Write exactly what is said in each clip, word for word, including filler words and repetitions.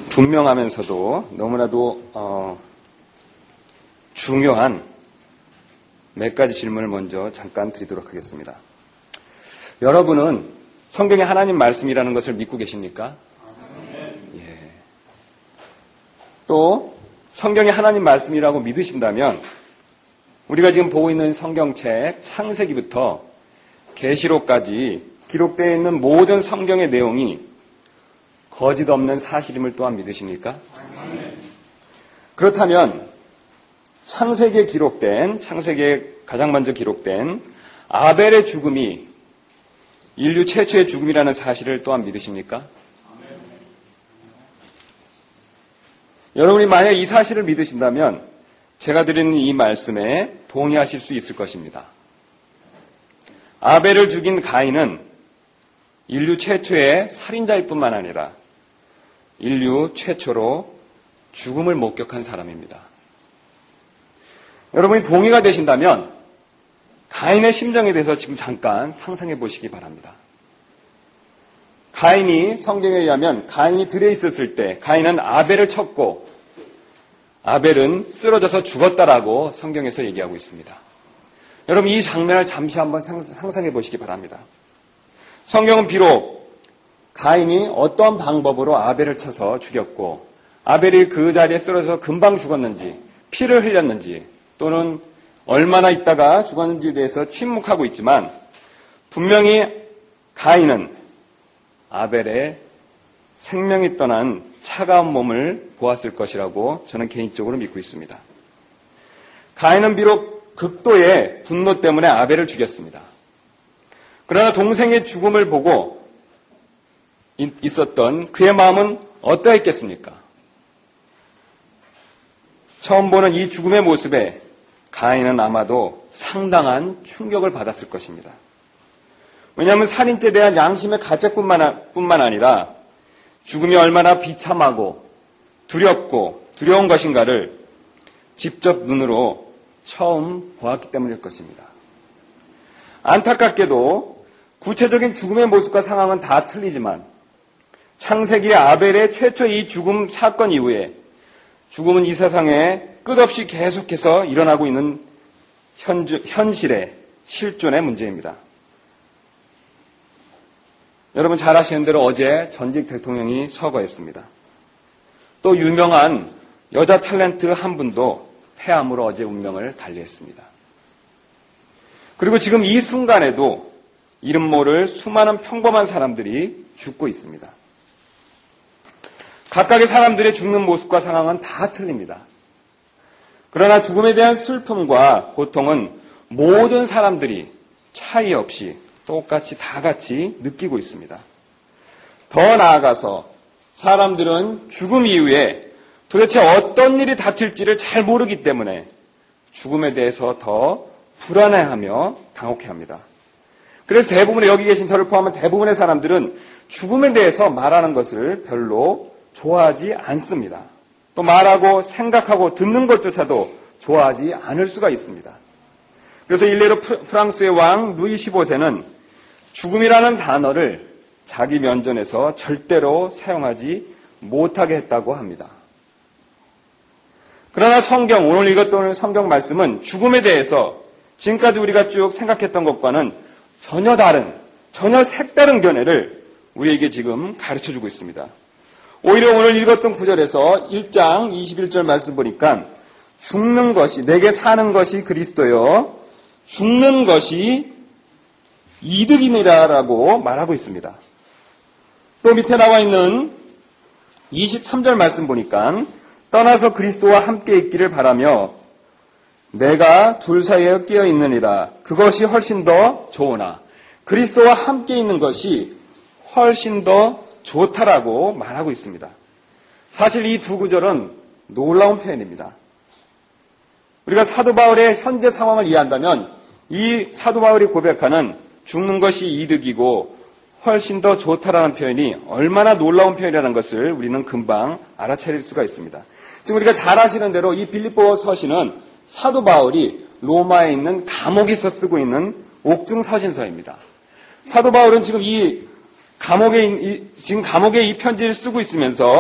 분명하면서도 너무나도 어, 중요한 몇 가지 질문을 먼저 잠깐 드리도록 하겠습니다. 여러분은 성경의 하나님 말씀이라는 것을 믿고 계십니까? 예. 또 성경의 하나님 말씀이라고 믿으신다면 우리가 지금 보고 있는 성경책 창세기부터 계시록까지 기록되어 있는 모든 성경의 내용이 거짓 없는 사실임을 또한 믿으십니까? 그렇다면 창세기에 기록된, 창세기에 가장 먼저 기록된 아벨의 죽음이 인류 최초의 죽음이라는 사실을 또한 믿으십니까? 여러분이 만약 이 사실을 믿으신다면 제가 드리는 이 말씀에 동의하실 수 있을 것입니다. 아벨을 죽인 가인은 인류 최초의 살인자일 뿐만 아니라 인류 최초로 죽음을 목격한 사람입니다. 여러분이 동의가 되신다면 가인의 심정에 대해서 지금 잠깐 상상해 보시기 바랍니다. 가인이 성경에 의하면 가인이 들에 있었을 때 가인은 아벨을 쳤고 아벨은 쓰러져서 죽었다라고 성경에서 얘기하고 있습니다. 여러분 이 장면을 잠시 한번 상상해 보시기 바랍니다. 성경은 비록 가인이 어떤 방법으로 아벨을 쳐서 죽였고 아벨이 그 자리에 쓰러져서 금방 죽었는지 피를 흘렸는지 또는 얼마나 있다가 죽었는지에 대해서 침묵하고 있지만 분명히 가인은 아벨의 생명이 떠난 차가운 몸을 보았을 것이라고 저는 개인적으로 믿고 있습니다. 가인은 비록 극도의 분노 때문에 아벨을 죽였습니다. 그러나 동생의 죽음을 보고 있었던 그의 마음은 어떠했겠습니까? 처음 보는 이 죽음의 모습에 가인은 아마도 상당한 충격을 받았을 것입니다. 왜냐하면 살인죄에 대한 양심의 가책뿐만 아니라 죽음이 얼마나 비참하고 두렵고 두려운 것인가를 직접 눈으로 처음 보았기 때문일 것입니다. 안타깝게도 구체적인 죽음의 모습과 상황은 다 틀리지만 창세기 아벨의 최초 이 죽음 사건 이후에 죽음은 이 세상에 끝없이 계속해서 일어나고 있는 현주, 현실의 실존의 문제입니다. 여러분 잘 아시는 대로 어제 전직 대통령이 서거했습니다. 또 유명한 여자 탤런트 한 분도 폐암으로 어제 운명을 달리했습니다. 그리고 지금 이 순간에도 이름 모를 수많은 평범한 사람들이 죽고 있습니다. 각각의 사람들의 죽는 모습과 상황은 다 틀립니다. 그러나 죽음에 대한 슬픔과 고통은 모든 사람들이 차이 없이 똑같이 다 같이 느끼고 있습니다. 더 나아가서 사람들은 죽음 이후에 도대체 어떤 일이 닥칠지를 잘 모르기 때문에 죽음에 대해서 더 불안해하며 당혹해합니다. 그래서 대부분의 여기 계신 저를 포함한 대부분의 사람들은 죽음에 대해서 말하는 것을 별로 좋아하지 않습니다. 또 말하고 생각하고 듣는 것조차도 좋아하지 않을 수가 있습니다. 그래서 일례로 프랑스의 왕 루이 십오 세는 죽음이라는 단어를 자기 면전에서 절대로 사용하지 못하게 했다고 합니다. 그러나 성경, 오늘 읽었던 성경 말씀은 죽음에 대해서 지금까지 우리가 쭉 생각했던 것과는 전혀 다른, 전혀 색다른 견해를 우리에게 지금 가르쳐주고 있습니다. 오히려 오늘 읽었던 구절에서 일 장 이십일 절 말씀 보니까 죽는 것이, 내게 사는 것이 그리스도요, 죽는 것이 이득이니라라고 말하고 있습니다. 또 밑에 나와 있는 이십삼 절 말씀 보니까 떠나서 그리스도와 함께 있기를 바라며 내가 둘 사이에 끼어 있느니라. 그것이 훨씬 더 좋으나 그리스도와 함께 있는 것이 훨씬 더 좋다라고 말하고 있습니다. 사실 이 두 구절은 놀라운 표현입니다. 우리가 사도 바울의 현재 상황을 이해한다면 이 사도 바울이 고백하는 죽는 것이 이득이고 훨씬 더 좋다라는 표현이 얼마나 놀라운 표현이라는 것을 우리는 금방 알아차릴 수가 있습니다. 지금 우리가 잘 아시는 대로 이 빌립보 서신은 사도 바울이 로마에 있는 감옥에서 쓰고 있는 옥중 서신서입니다. 사도 바울은 지금 이 감옥에 이, 지금 감옥에 이 편지를 쓰고 있으면서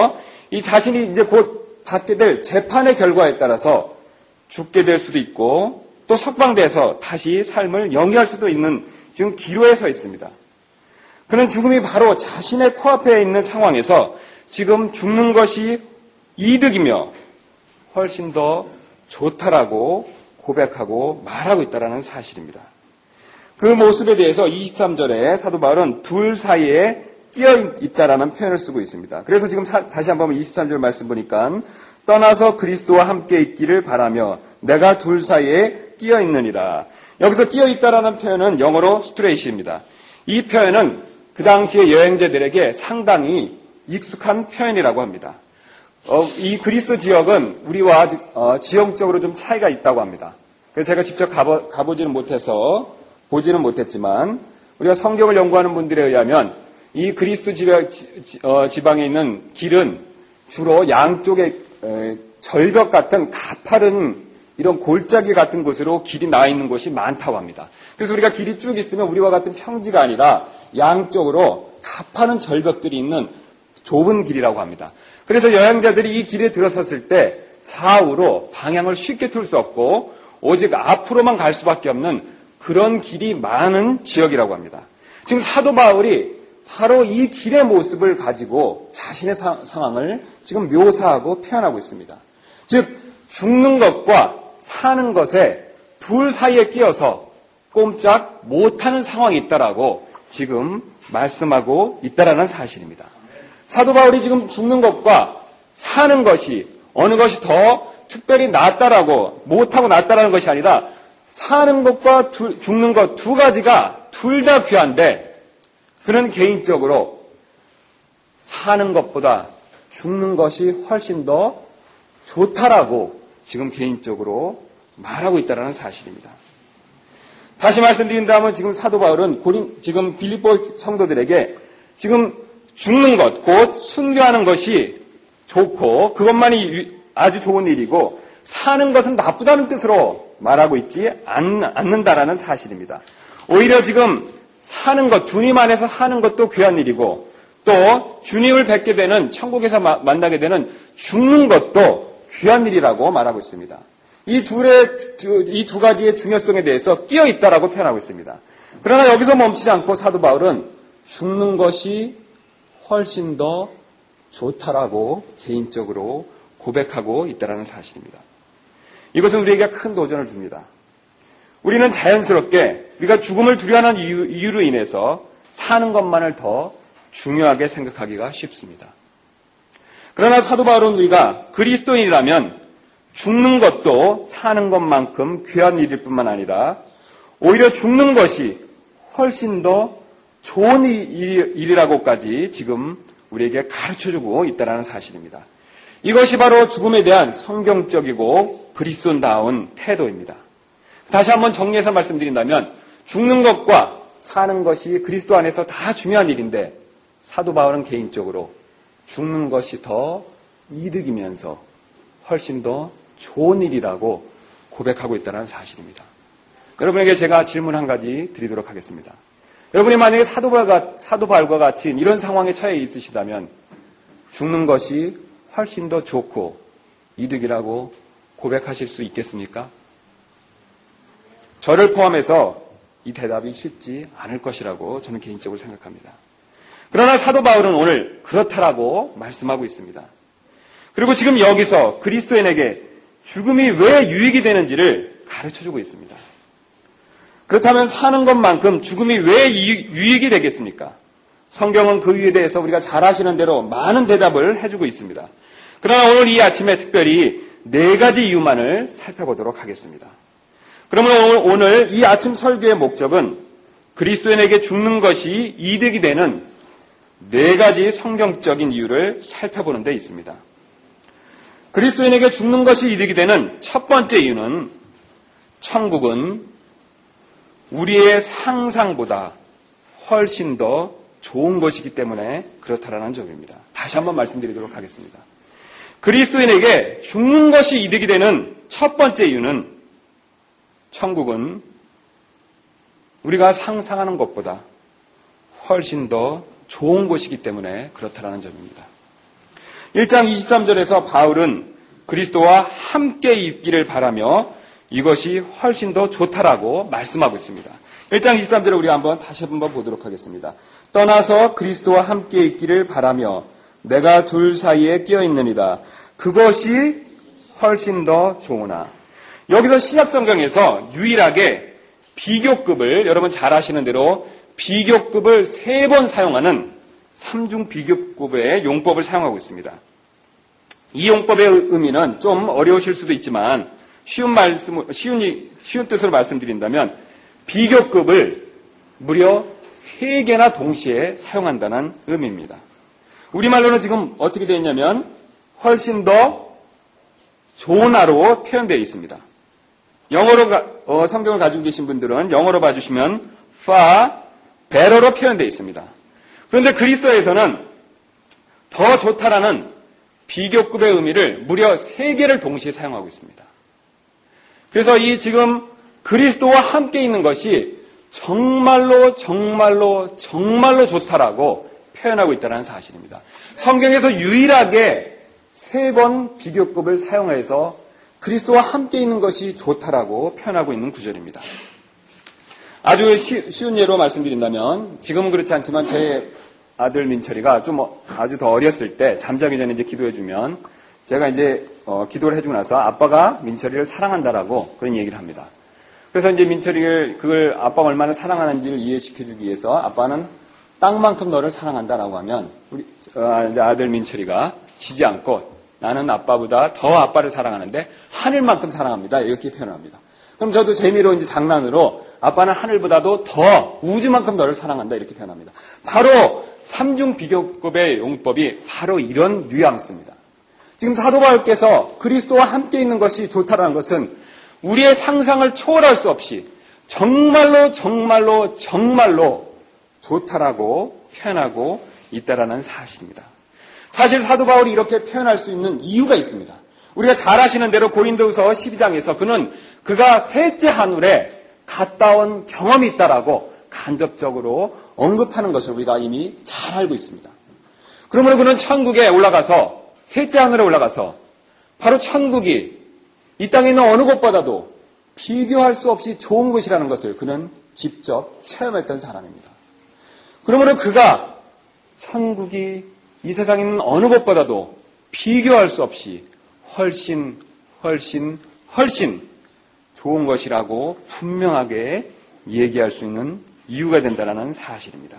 이 자신이 이제 곧 받게 될 재판의 결과에 따라서 죽게 될 수도 있고 또 석방돼서 다시 삶을 영위할 수도 있는 지금 기로에 서 있습니다. 그는 죽음이 바로 자신의 코앞에 있는 상황에서 지금 죽는 것이 이득이며 훨씬 더 좋다라고 고백하고 말하고 있다는 사실입니다. 그 모습에 대해서 이십삼 절에 사도 바울은 둘 사이에 끼어 있다라는 표현을 쓰고 있습니다. 그래서 지금 사, 다시 한번 이십삼 절 말씀 보니까 떠나서 그리스도와 함께 있기를 바라며 내가 둘 사이에 끼어 있느니라. 여기서 끼어 있다라는 표현은 영어로 스트레이트입니다. 이 표현은 그 당시의 여행자들에게 상당히 익숙한 표현이라고 합니다. 어, 이 그리스 지역은 우리와 어, 지형적으로 좀 차이가 있다고 합니다. 그래서 제가 직접 가보, 가보지는 못해서 보지는 못했지만 우리가 성경을 연구하는 분들에 의하면 이 그리스 지방, 어, 지방에 있는 길은 주로 양쪽에 에, 절벽 같은 가파른 이런 골짜기 같은 곳으로 길이 나 있는 곳이 많다고 합니다. 그래서 우리가 길이 쭉 있으면 우리와 같은 평지가 아니라 양쪽으로 가파른 절벽들이 있는 좁은 길이라고 합니다. 그래서 여행자들이 이 길에 들어섰을 때 좌우로 방향을 쉽게 틀 수 없고 오직 앞으로만 갈 수밖에 없는 그런 길이 많은 지역이라고 합니다. 지금 사도 바울이 바로 이 길의 모습을 가지고 자신의 사, 상황을 지금 묘사하고 표현하고 있습니다. 즉 죽는 것과 사는 것에 둘 사이에 끼어서 꼼짝 못하는 상황이 있다라고 지금 말씀하고 있다라는 사실입니다. 사도 바울이 지금 죽는 것과 사는 것이 어느 것이 더 특별히 낫다라고 못하고 낫다라는 것이 아니라 사는 것과 두, 죽는 것 두 가지가 둘 다 귀한데 그는 개인적으로 사는 것보다 죽는 것이 훨씬 더 좋다라고 지금 개인적으로 말하고 있다는 사실입니다. 다시 말씀드린다면 지금 사도 바울은 고린, 지금 빌립보 성도들에게 지금 죽는 것, 곧 순교하는 것이 좋고 그것만이 아주 좋은 일이고 사는 것은 나쁘다는 뜻으로 말하고 있지 않는다라는 사실입니다. 오히려 지금 사는 것, 주님 안에서 사는 것도 귀한 일이고 또 주님을 뵙게 되는 천국에서 마, 만나게 되는 죽는 것도 귀한 일이라고 말하고 있습니다. 이 둘의 이 두 가지의 중요성에 대해서 끼어 있다라고 표현하고 있습니다. 그러나 여기서 멈추지 않고 사도 바울은 죽는 것이 훨씬 더 좋다라고 개인적으로 고백하고 있다는 사실입니다. 이것은 우리에게 큰 도전을 줍니다. 우리는 자연스럽게 우리가 죽음을 두려워하는 이유, 이유로 인해서 사는 것만을 더 중요하게 생각하기가 쉽습니다. 그러나 사도 바울은 우리가 그리스도인이라면 죽는 것도 사는 것만큼 귀한 일일 뿐만 아니라 오히려 죽는 것이 훨씬 더 좋은 일이라고까지 지금 우리에게 가르쳐주고 있다는 사실입니다. 이것이 바로 죽음에 대한 성경적이고 그리스도인다운 태도입니다. 다시 한번 정리해서 말씀드린다면 죽는 것과 사는 것이 그리스도 안에서 다 중요한 일인데 사도 바울은 개인적으로 죽는 것이 더 이득이면서 훨씬 더 좋은 일이라고 고백하고 있다는 사실입니다. 여러분에게 제가 질문 한 가지 드리도록 하겠습니다. 여러분이 만약에 사도 바울과, 사도 바울과 같이 이런 상황에 처해 있으시다면 죽는 것이 훨씬 더 좋고 이득이라고 고백하실 수 있겠습니까? 저를 포함해서 이 대답이 쉽지 않을 것이라고 저는 개인적으로 생각합니다. 그러나 사도 바울은 오늘 그렇다라고 말씀하고 있습니다. 그리고 지금 여기서 그리스도인에게 죽음이 왜 유익이 되는지를 가르쳐주고 있습니다. 그렇다면 사는 것만큼 죽음이 왜 유익이 되겠습니까? 성경은 그 이유에 대해서 우리가 잘 아시는 대로 많은 대답을 해주고 있습니다. 그러나 오늘 이 아침에 특별히 네 가지 이유만을 살펴보도록 하겠습니다. 그러면 오늘 이 아침 설교의 목적은 그리스도인에게 죽는 것이 이득이 되는 네 가지 성경적인 이유를 살펴보는 데 있습니다. 그리스도인에게 죽는 것이 이득이 되는 첫 번째 이유는 천국은 우리의 상상보다 훨씬 더 좋은 것이기 때문에 그렇다라는 점입니다. 다시 한번 말씀드리도록 하겠습니다. 그리스도인에게 죽는 것이 이득이 되는 첫 번째 이유는 천국은 우리가 상상하는 것보다 훨씬 더 좋은 곳이기 때문에 그렇다라는 점입니다. 일 장 이십삼 절에서 바울은 그리스도와 함께 있기를 바라며 이것이 훨씬 더 좋다라고 말씀하고 있습니다. 일 장 이십삼 절을 우리가 한번 다시 한번 보도록 하겠습니다. 떠나서 그리스도와 함께 있기를 바라며 내가 둘 사이에 끼어 있느니라. 그것이 훨씬 더 좋으나. 여기서 신약성경에서 유일하게 비교급을, 여러분 잘 아시는 대로 비교급을 세 번 사용하는 삼중 비교급의 용법을 사용하고 있습니다. 이 용법의 의미는 좀 어려우실 수도 있지만 쉬운 말씀, 쉬운, 쉬운 뜻으로 말씀드린다면 비교급을 무려 세 개나 동시에 사용한다는 의미입니다. 우리말로는 지금 어떻게 되어 있냐면 훨씬 더 좋으나로 표현되어 있습니다. 영어로 가, 어, 성경을 가지고 계신 분들은 영어로 봐주시면 far better로 표현되어 있습니다. 그런데 그리스어에서는 더 좋다라는 비교급의 의미를 무려 세 개를 동시에 사용하고 있습니다. 그래서 이 지금 그리스도와 함께 있는 것이 정말로 정말로 정말로 좋다라고 표현하고 있다는 사실입니다. 성경에서 유일하게 세 번 비교급을 사용해서 그리스도와 함께 있는 것이 좋다라고 표현하고 있는 구절입니다. 아주 쉬운 예로 말씀드린다면 지금은 그렇지 않지만 제 아들 민철이가 좀 아주 더 어렸을 때 잠자기 전에 이제 기도해주면 제가 이제 어, 기도를 해주고 나서 아빠가 민철이를 사랑한다라고 그런 얘기를 합니다. 그래서 이제 민철이를 그걸 아빠가 얼마나 사랑하는지를 이해시켜주기 위해서 아빠는 땅만큼 너를 사랑한다라고 하면 우리 어, 이제 아들 민철이가 지지 않고 나는 아빠보다 더 아빠를 사랑하는데 하늘만큼 사랑합니다. 이렇게 표현합니다. 그럼 저도 재미로 이제 장난으로 아빠는 하늘보다도 더 우주만큼 너를 사랑한다 이렇게 표현합니다. 바로 삼중 비교급의 용법이 바로 이런 뉘앙스입니다. 지금 사도 바울께서 그리스도와 함께 있는 것이 좋다라는 것은 우리의 상상을 초월할 수 없이 정말로 정말로 정말로 좋다라고 표현하고 있다라는 사실입니다. 사실 사도 바울이 이렇게 표현할 수 있는 이유가 있습니다. 우리가 잘 아시는 대로 고린도후서 십이 장에서 그는 그가 셋째 하늘에 갔다 온 경험이 있다라고 간접적으로 언급하는 것을 우리가 이미 잘 알고 있습니다. 그러므로 그는 천국에 올라가서 셋째 하늘에 올라가서 바로 천국이 이 땅에 있는 어느 곳보다도 비교할 수 없이 좋은 것이라는 것을 그는 직접 체험했던 사람입니다. 그러므로 그가 천국이 이 세상에 있는 어느 곳보다도 비교할 수 없이 훨씬 훨씬 훨씬 좋은 것이라고 분명하게 얘기할 수 있는 이유가 된다는 사실입니다.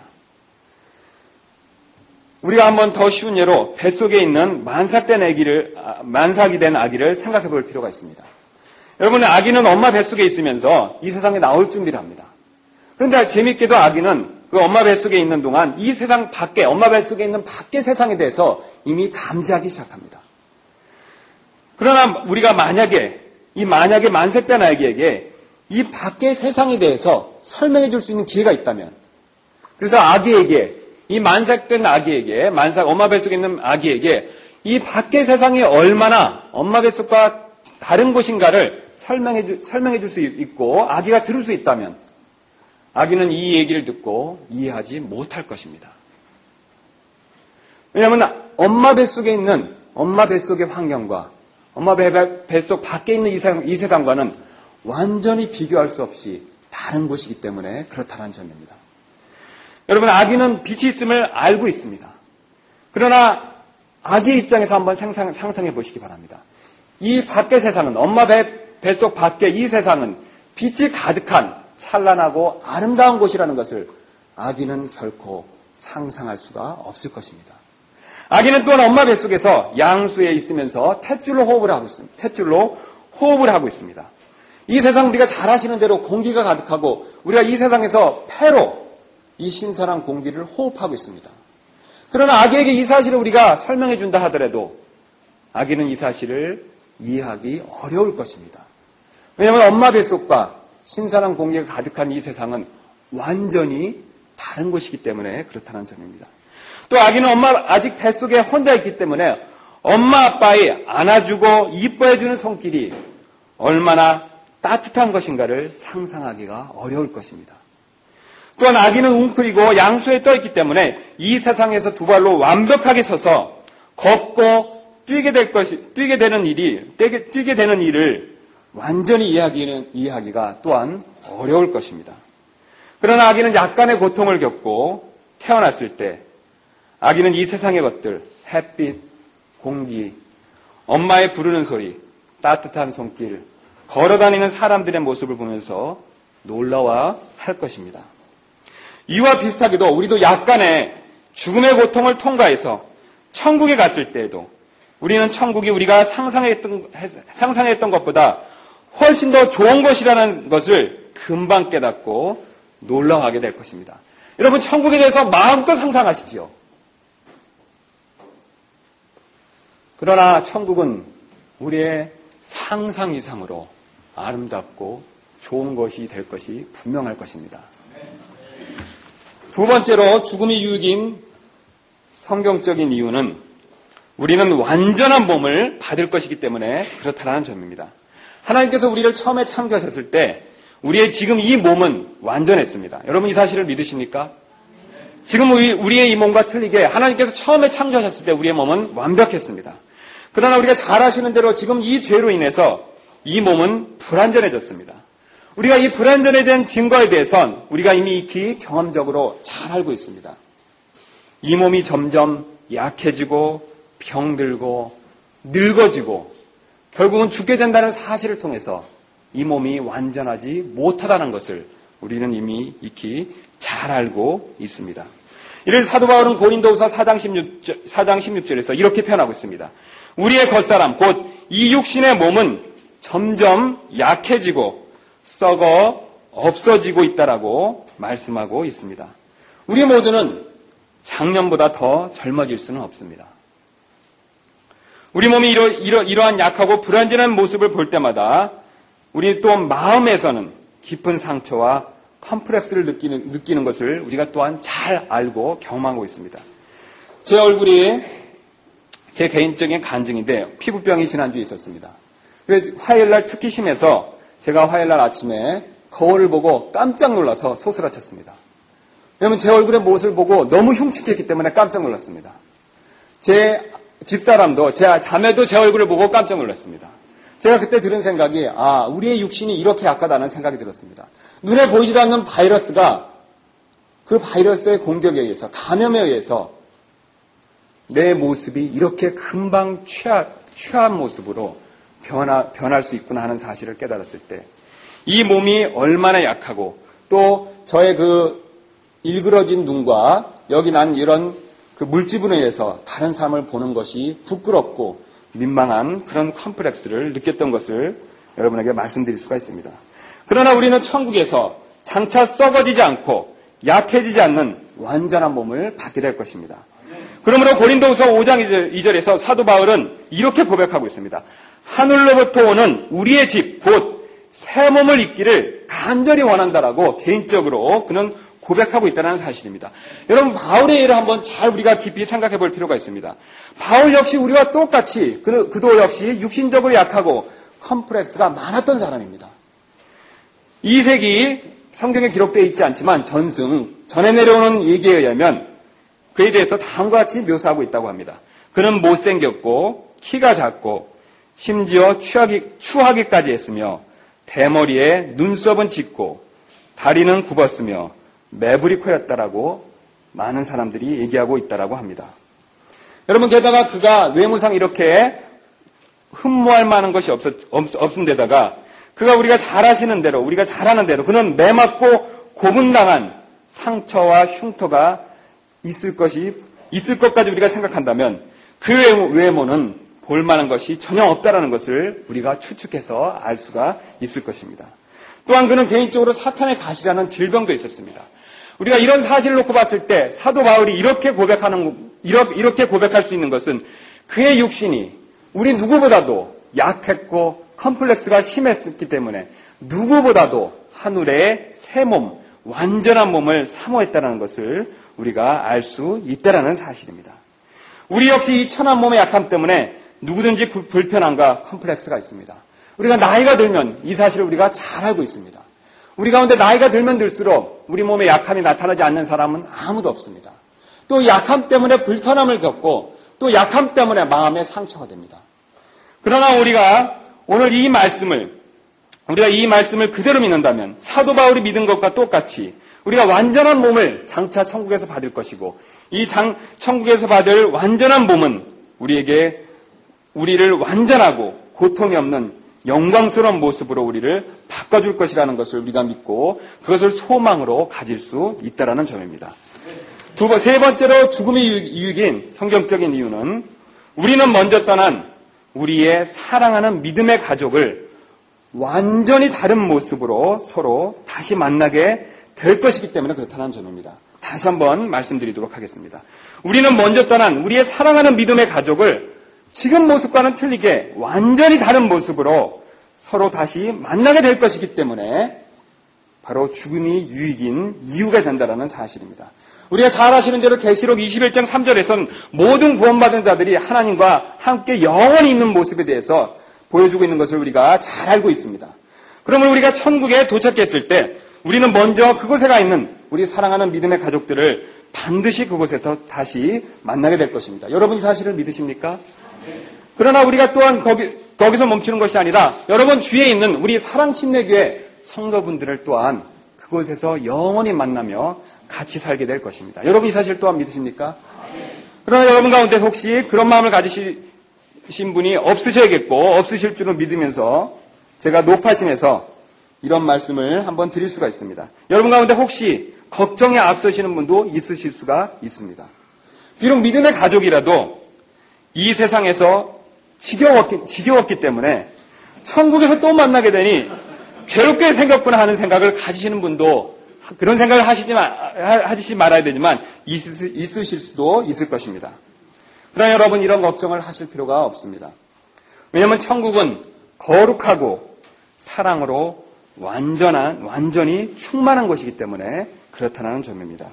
우리가 한번 더 쉬운 예로 뱃속에 있는 만삭된 아기를, 만삭이 된 아기를 생각해 볼 필요가 있습니다. 여러분, 아기는 엄마 뱃속에 있으면서 이 세상에 나올 준비를 합니다. 그런데 재밌게도 아기는 그 엄마 뱃속에 있는 동안 이 세상 밖에, 엄마 뱃속에 있는 밖의 세상에 대해서 이미 감지하기 시작합니다. 그러나 우리가 만약에, 이 만약에 만삭된 아기에게 이 밖의 세상에 대해서 설명해 줄 수 있는 기회가 있다면, 그래서 아기에게, 이 만삭된 아기에게, 만삭, 엄마 뱃속에 있는 아기에게 이 밖의 세상이 얼마나 엄마 뱃속과 다른 곳인가를 설명해 줄, 설명해 줄 수 있고 아기가 들을 수 있다면 아기는 이 얘기를 듣고 이해하지 못할 것입니다. 왜냐하면 엄마 뱃속에 있는 엄마 뱃속의 환경과 엄마 뱃속 밖에 있는 이 세상, 이 세상과는 완전히 비교할 수 없이 다른 곳이기 때문에 그렇다는 점입니다. 여러분, 아기는 빛이 있음을 알고 있습니다. 그러나 아기의 입장에서 한번 상상, 상상해 보시기 바랍니다. 이 밖의 세상은, 엄마 배, 뱃속 밖의 이 세상은 빛이 가득한 찬란하고 아름다운 곳이라는 것을 아기는 결코 상상할 수가 없을 것입니다. 아기는 또한 엄마 뱃속에서 양수에 있으면서 탯줄로 호흡을 하고 있습니다. 탯줄로 호흡을 하고 있습니다. 이 세상 우리가 잘 아시는 대로 공기가 가득하고 우리가 이 세상에서 폐로 이 신선한 공기를 호흡하고 있습니다. 그러나 아기에게 이 사실을 우리가 설명해 준다 하더라도 아기는 이 사실을 이해하기 어려울 것입니다. 왜냐하면 엄마 뱃속과 신선한 공기가 가득한 이 세상은 완전히 다른 곳이기 때문에 그렇다는 점입니다. 또 아기는 엄마 아직 뱃속에 혼자 있기 때문에 엄마 아빠의 안아주고 이뻐해주는 손길이 얼마나 따뜻한 것인가를 상상하기가 어려울 것입니다. 또한 아기는 웅크리고 양수에 떠있기 때문에 이 세상에서 두 발로 완벽하게 서서 걷고 뛰게 될 것이, 뛰게 되는 일이, 뛰게, 뛰게 되는 일을 완전히 이해하기는, 이해하기가 또한 어려울 것입니다. 그러나 아기는 약간의 고통을 겪고 태어났을 때 아기는 이 세상의 것들, 햇빛, 공기, 엄마의 부르는 소리, 따뜻한 손길, 걸어다니는 사람들의 모습을 보면서 놀라워 할 것입니다. 이와 비슷하게도 우리도 약간의 죽음의 고통을 통과해서 천국에 갔을 때에도 우리는 천국이 우리가 상상했던, 상상했던 것보다 훨씬 더 좋은 것이라는 것을 금방 깨닫고 놀라워하게 될 것입니다. 여러분, 천국에 대해서 마음껏 상상하십시오. 그러나 천국은 우리의 상상 이상으로 아름답고 좋은 것이 될 것이 분명할 것입니다. 두 번째로 죽음이 유익인 성경적인 이유는 우리는 완전한 몸을 받을 것이기 때문에 그렇다는 점입니다. 하나님께서 우리를 처음에 창조하셨을 때 우리의 지금 이 몸은 완전했습니다. 여러분 이 사실을 믿으십니까? 지금 우리, 우리의 이 몸과 틀리게 하나님께서 처음에 창조하셨을 때 우리의 몸은 완벽했습니다. 그러나 우리가 잘 아시는 대로 지금 이 죄로 인해서 이 몸은 불완전해졌습니다. 우리가 이 불완전해진 증거에 대해선 우리가 이미 익히 경험적으로 잘 알고 있습니다. 이 몸이 점점 약해지고 병들고 늙어지고 결국은 죽게 된다는 사실을 통해서 이 몸이 완전하지 못하다는 것을 우리는 이미 익히 잘 알고 있습니다. 이를 사도 바울은 고린도후서 사 장 십육 절에서 이렇게 표현하고 있습니다. 우리의 겉사람 곧 이 육신의 몸은 점점 약해지고 썩어 없어지고 있다라고 말씀하고 있습니다. 우리 모두는 작년보다 더 젊어질 수는 없습니다. 우리 몸이 이러, 이러, 이러한 약하고 불완전한 모습을 볼 때마다 우리 또 마음에서는 깊은 상처와 컴플렉스를 느끼는, 느끼는 것을 우리가 또한 잘 알고 경험하고 있습니다. 제 얼굴이 제 개인적인 간증인데 피부병이 지난주에 있었습니다. 그래서 화요일날 특히 심해서 제가 화요일날 아침에 거울을 보고 깜짝 놀라서 소스라쳤습니다. 왜냐하면 제 얼굴의 모습을 보고 너무 흉측했기 때문에 깜짝 놀랐습니다. 제 집사람도 제 자매도 제 얼굴을 보고 깜짝 놀랐습니다. 제가 그때 들은 생각이 아 우리의 육신이 이렇게 약하다는 생각이 들었습니다. 눈에 보이지도 않는 바이러스가 그 바이러스의 공격에 의해서 감염에 의해서 내 모습이 이렇게 금방 취하, 취한 모습으로 변화, 변할 수 있구나 하는 사실을 깨달았을 때 이 몸이 얼마나 약하고 또 저의 그 일그러진 눈과 여기 난 이런 그 물집으로 인해서 다른 사람을 보는 것이 부끄럽고 민망한 그런 컴플렉스를 느꼈던 것을 여러분에게 말씀드릴 수가 있습니다. 그러나 우리는 천국에서 장차 썩어지지 않고 약해지지 않는 완전한 몸을 받게 될 것입니다. 그러므로 고린도후서 오 장 이 절에서 사도 바울은 이렇게 고백하고 있습니다. 하늘로부터 오는 우리의 집, 곧 새 몸을 입기를 간절히 원한다라고 개인적으로 그는 고백하고 있다는 사실입니다. 여러분 바울의 일을 한번 잘 우리가 깊이 생각해 볼 필요가 있습니다. 바울 역시 우리와 똑같이 그, 그도 역시 육신적으로 약하고 컴플렉스가 많았던 사람입니다. 이 색이 성경에 기록되어 있지 않지만 전승, 전해 내려오는 얘기에 의하면 그에 대해서 다음과 같이 묘사하고 있다고 합니다. 그는 못생겼고 키가 작고 심지어 추하기, 추하기까지 했으며 대머리에 눈썹은 짙고 다리는 굽었으며 매부리 코였다라고 많은 사람들이 얘기하고 있다라고 합니다. 여러분 게다가 그가 외모상 이렇게 흠모할 만한 것이 없었, 없, 없은 데다가 그가 우리가 잘 아시는 대로 우리가 잘 아는 대로 그는 매맞고 고문당한 상처와 흉터가 있을 것이 있을 것까지 우리가 생각한다면 그 외모는 볼만한 것이 전혀 없다라는 것을 우리가 추측해서 알 수가 있을 것입니다. 또한 그는 개인적으로 사탄의 가시라는 질병도 있었습니다. 우리가 이런 사실을 놓고 봤을 때 사도 바울이 이렇게 고백하는 이렇게 고백할 수 있는 것은 그의 육신이 우리 누구보다도 약했고 컴플렉스가 심했기 때문에 누구보다도 하늘의 새 몸, 완전한 몸을 사모했다는 것을 우리가 알 수 있다는 사실입니다. 우리 역시 이 천한 몸의 약함 때문에 누구든지 불편함과 컴플렉스가 있습니다. 우리가 나이가 들면 이 사실을 우리가 잘 알고 있습니다. 우리 가운데 나이가 들면 들수록 우리 몸에 약함이 나타나지 않는 사람은 아무도 없습니다. 또 약함 때문에 불편함을 겪고 또 약함 때문에 마음의 상처가 됩니다. 그러나 우리가 오늘 이 말씀을 우리가 이 말씀을 그대로 믿는다면 사도 바울이 믿은 것과 똑같이 우리가 완전한 몸을 장차 천국에서 받을 것이고 이 장, 천국에서 받을 완전한 몸은 우리에게 우리를 완전하고 고통이 없는 영광스러운 모습으로 우리를 바꿔줄 것이라는 것을 우리가 믿고 그것을 소망으로 가질 수 있다는 점입니다. 두 번, 세 번째로 죽음이 유익인 성경적인 이유는 우리는 먼저 떠난 우리의 사랑하는 믿음의 가족을 완전히 다른 모습으로 서로 다시 만나게 될 것이기 때문에 그렇다는 점입니다. 다시 한번 말씀드리도록 하겠습니다. 우리는 먼저 떠난 우리의 사랑하는 믿음의 가족을 지금 모습과는 틀리게 완전히 다른 모습으로 서로 다시 만나게 될 것이기 때문에 바로 죽음이 유익인 이유가 된다는 사실입니다. 우리가 잘 아시는 대로 계시록 이십일 장 삼 절에서는 모든 구원받은 자들이 하나님과 함께 영원히 있는 모습에 대해서 보여주고 있는 것을 우리가 잘 알고 있습니다. 그러면 우리가 천국에 도착했을 때 우리는 먼저 그곳에 가 있는 우리 사랑하는 믿음의 가족들을 반드시 그곳에서 다시 만나게 될 것입니다. 여러분 이 사실을 믿으십니까? 그러나 우리가 또한 거기, 거기서 멈추는 것이 아니라 여러분 주위에 있는 우리 사랑침례교회 성도분들을 또한 그곳에서 영원히 만나며 같이 살게 될 것입니다. 여러분 이 사실 또한 믿으십니까? 그러나 여러분 가운데 혹시 그런 마음을 가지신 분이 없으셔야겠고 없으실 줄은 믿으면서 제가 높아심에서 이런 말씀을 한번 드릴 수가 있습니다. 여러분 가운데 혹시 걱정에 앞서시는 분도 있으실 수가 있습니다. 비록 믿음의 가족이라도 이 세상에서 지겨웠기, 지겨웠기 때문에 천국에서 또 만나게 되니 괴롭게 생겼구나 하는 생각을 가지시는 분도 그런 생각을 하시지, 마, 하시지 말아야 되지만 있으, 있으실 수도 있을 것입니다. 그러나 여러분 이런 걱정을 하실 필요가 없습니다. 왜냐하면 천국은 거룩하고 사랑으로 완전한, 완전히 충만한 것이기 때문에 그렇다는 점입니다.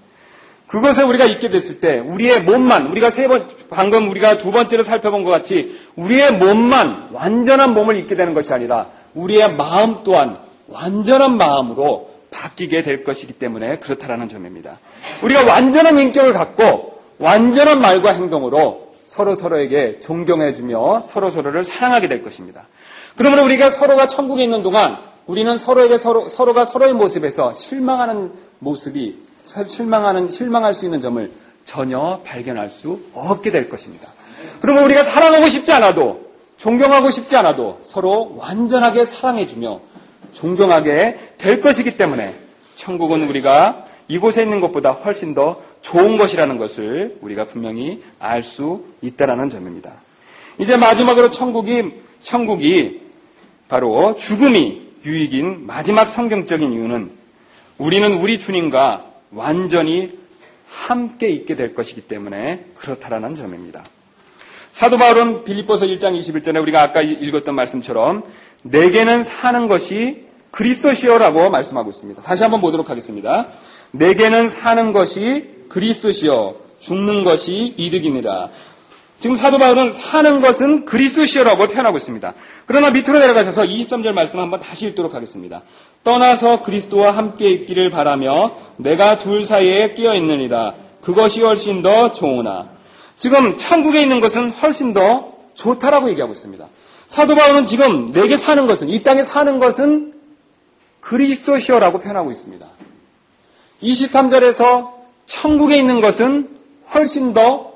그것을 우리가 잊게 됐을 때 우리의 몸만, 우리가 세 번, 방금 우리가 두 번째로 살펴본 것 같이 우리의 몸만 완전한 몸을 잊게 되는 것이 아니라 우리의 마음 또한 완전한 마음으로 바뀌게 될 것이기 때문에 그렇다는 점입니다. 우리가 완전한 인격을 갖고 완전한 말과 행동으로 서로 서로에게 존경해주며 서로 서로를 사랑하게 될 것입니다. 그러면 우리가 서로가 천국에 있는 동안 우리는 서로에게 서로, 서로가 서로의 모습에서 실망하는 모습이 실망하는, 실망할 수 있는 점을 전혀 발견할 수 없게 될 것입니다. 그러면 우리가 사랑하고 싶지 않아도 존경하고 싶지 않아도 서로 완전하게 사랑해주며 존경하게 될 것이기 때문에 천국은 우리가 이곳에 있는 것보다 훨씬 더 좋은 것이라는 것을 우리가 분명히 알 수 있다는 점입니다. 이제 마지막으로 천국이, 천국이 바로 죽음이 유익인 마지막 성경적인 이유는 우리는 우리 주님과 완전히 함께 있게 될 것이기 때문에 그렇다라는 점입니다. 사도 바울은 빌립보서 일 장 이십일 절에 우리가 아까 읽었던 말씀처럼 내게는 사는 것이 그리스도시요라고 말씀하고 있습니다. 다시 한번 보도록 하겠습니다. 내게는 사는 것이 그리스도시요 죽는 것이 이득이니라. 지금 사도 바울은 사는 것은 그리스도시요라고 표현하고 있습니다. 그러나 밑으로 내려가셔서 이십삼 절 말씀 한번 다시 읽도록 하겠습니다. 떠나서 그리스도와 함께 있기를 바라며 내가 둘 사이에 끼어 있느니라. 그것이 훨씬 더 좋으나. 지금 천국에 있는 것은 훨씬 더 좋다라고 얘기하고 있습니다. 사도 바울은 지금 내게 사는 것은, 이 땅에 사는 것은 그리스도시요라고 표현하고 있습니다. 이십삼 절에서 천국에 있는 것은 훨씬 더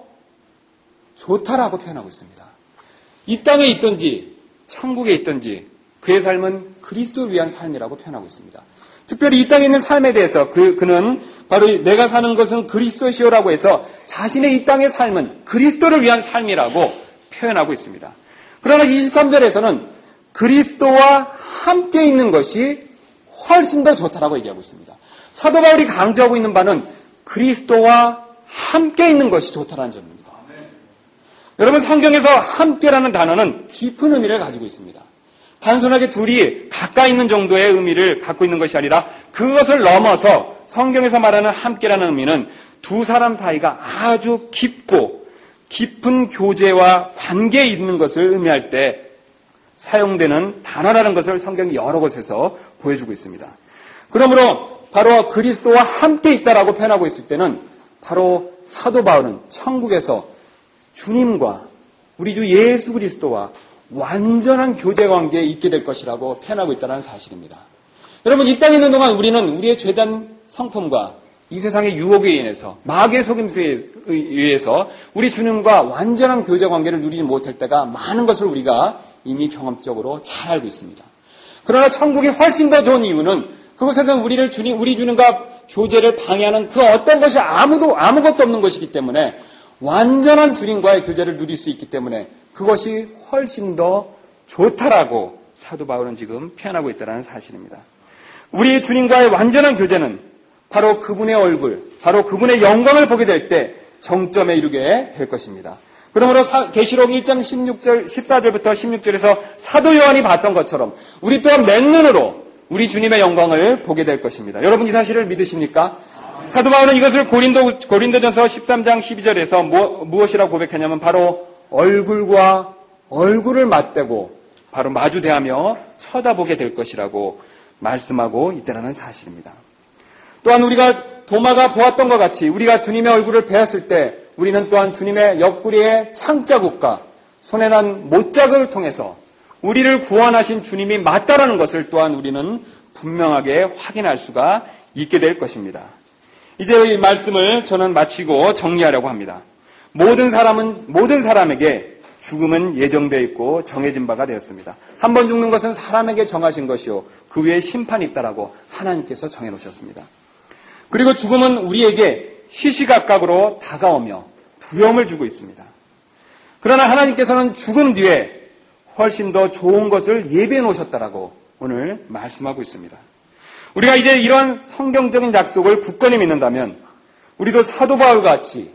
좋다라고 표현하고 있습니다. 이 땅에 있든지 천국에 있든지 그의 삶은 그리스도를 위한 삶이라고 표현하고 있습니다. 특별히 이 땅에 있는 삶에 대해서 그, 그는 바로 내가 사는 것은 그리스도시요라고 해서 자신의 이 땅의 삶은 그리스도를 위한 삶이라고 표현하고 있습니다. 그러나 이십삼 절에서는 그리스도와 함께 있는 것이 훨씬 더 좋다라고 얘기하고 있습니다. 사도 바울이 강조하고 있는 바는 그리스도와 함께 있는 것이 좋다라는 점입니다. 여러분 성경에서 함께라는 단어는 깊은 의미를 가지고 있습니다. 단순하게 둘이 가까이 있는 정도의 의미를 갖고 있는 것이 아니라 그것을 넘어서 성경에서 말하는 함께라는 의미는 두 사람 사이가 아주 깊고 깊은 교제와 관계에 있는 것을 의미할 때 사용되는 단어라는 것을 성경이 여러 곳에서 보여주고 있습니다. 그러므로 바로 그리스도와 함께 있다라고 표현하고 있을 때는 바로 사도 바울은 천국에서 주님과 우리 주 예수 그리스도와 완전한 교제 관계에 있게 될 것이라고 표현하고 있다는 사실입니다. 여러분, 이 땅에 있는 동안 우리는 우리의 죄된 성품과 이 세상의 유혹에 인해서, 마귀의 속임수에 의해서 우리 주님과 완전한 교제 관계를 누리지 못할 때가 많은 것을 우리가 이미 경험적으로 잘 알고 있습니다. 그러나 천국이 훨씬 더 좋은 이유는 그곳에서는 우리를 주님, 우리 주님과 교제를 방해하는 그 어떤 것이 아무도, 아무것도 없는 것이기 때문에 완전한 주님과의 교제를 누릴 수 있기 때문에 그것이 훨씬 더 좋다라고 사도 바울은 지금 표현하고 있다는 사실입니다. 우리 주님과의 완전한 교제는 바로 그분의 얼굴, 바로 그분의 영광을 보게 될 때 정점에 이르게 될 것입니다. 그러므로 계시록 일 장 십육 절, 십사 절부터 십육 절에서 사도 요한이 봤던 것처럼 우리 또한 맨눈으로 우리 주님의 영광을 보게 될 것입니다. 여러분 이 사실을 믿으십니까? 사도 바울은 이것을 고린도, 고린도전서 십삼 장 십이 절에서 무, 무엇이라고 고백했냐면 바로 얼굴과 얼굴을 맞대고 바로 마주대하며 쳐다보게 될 것이라고 말씀하고 있다는 사실입니다. 또한 우리가 도마가 보았던 것 같이 우리가 주님의 얼굴을 배웠을 때 우리는 또한 주님의 옆구리의 창자국과 손에 난 못자국을 통해서 우리를 구원하신 주님이 맞다라는 것을 또한 우리는 분명하게 확인할 수가 있게 될 것입니다. 이제 이 말씀을 저는 마치고 정리하려고 합니다. 모든 사람은, 모든 사람에게 죽음은 예정되어 있고 정해진 바가 되었습니다. 한 번 죽는 것은 사람에게 정하신 것이요 그 위에 심판이 있다라고 하나님께서 정해놓으셨습니다. 그리고 죽음은 우리에게 시시각각으로 다가오며 두려움을 주고 있습니다. 그러나 하나님께서는 죽음 뒤에 훨씬 더 좋은 것을 예비해 놓으셨다라고 오늘 말씀하고 있습니다. 우리가 이제 이런 성경적인 약속을 굳건히 믿는다면 우리도 사도 바울과 같이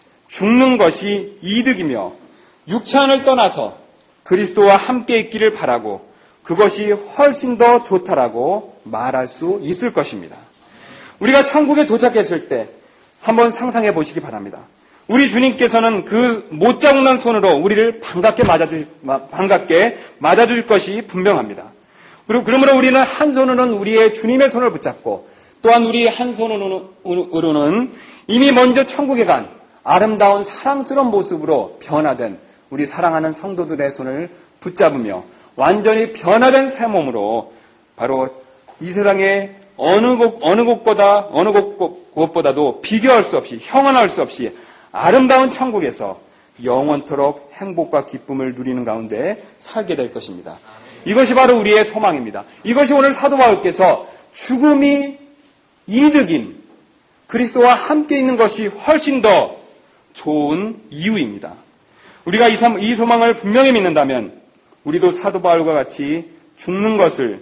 죽는 것이 이득이며 육체안을 떠나서 그리스도와 함께 있기를 바라고 그것이 훨씬 더 좋다라고 말할 수 있을 것입니다. 우리가 천국에 도착했을 때 한번 상상해 보시기 바랍니다. 우리 주님께서는 그 못 잡는 손으로 우리를 반갑게 맞아주, 반갑게 맞아줄 것이 분명합니다. 그리고 그러므로 우리는 한 손으로는 우리의 주님의 손을 붙잡고 또한 우리 한 손으로는 이미 먼저 천국에 간 아름다운 사랑스러운 모습으로 변화된 우리 사랑하는 성도들의 손을 붙잡으며 완전히 변화된 새 몸으로 바로 이 세상의 어느 곳, 어느 곳보다, 어느 곳, 곳보다도 비교할 수 없이, 형언할 수 없이 아름다운 천국에서 영원토록 행복과 기쁨을 누리는 가운데 살게 될 것입니다. 이것이 바로 우리의 소망입니다. 이것이 오늘 사도 바울께서 죽음이 이득인 그리스도와 함께 있는 것이 훨씬 더 좋은 이유입니다. 우리가 이 소망을 분명히 믿는다면 우리도 사도 바울과 같이 죽는 것을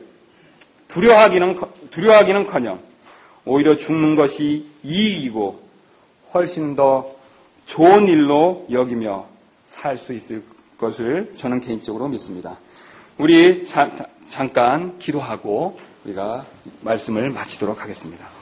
두려워하기는, 두려워하기는커녕 오히려 죽는 것이 이익이고 훨씬 더 좋은 일로 여기며 살 수 있을 것을 저는 개인적으로 믿습니다. 우리 자, 잠깐 기도하고 우리가 말씀을 마치도록 하겠습니다.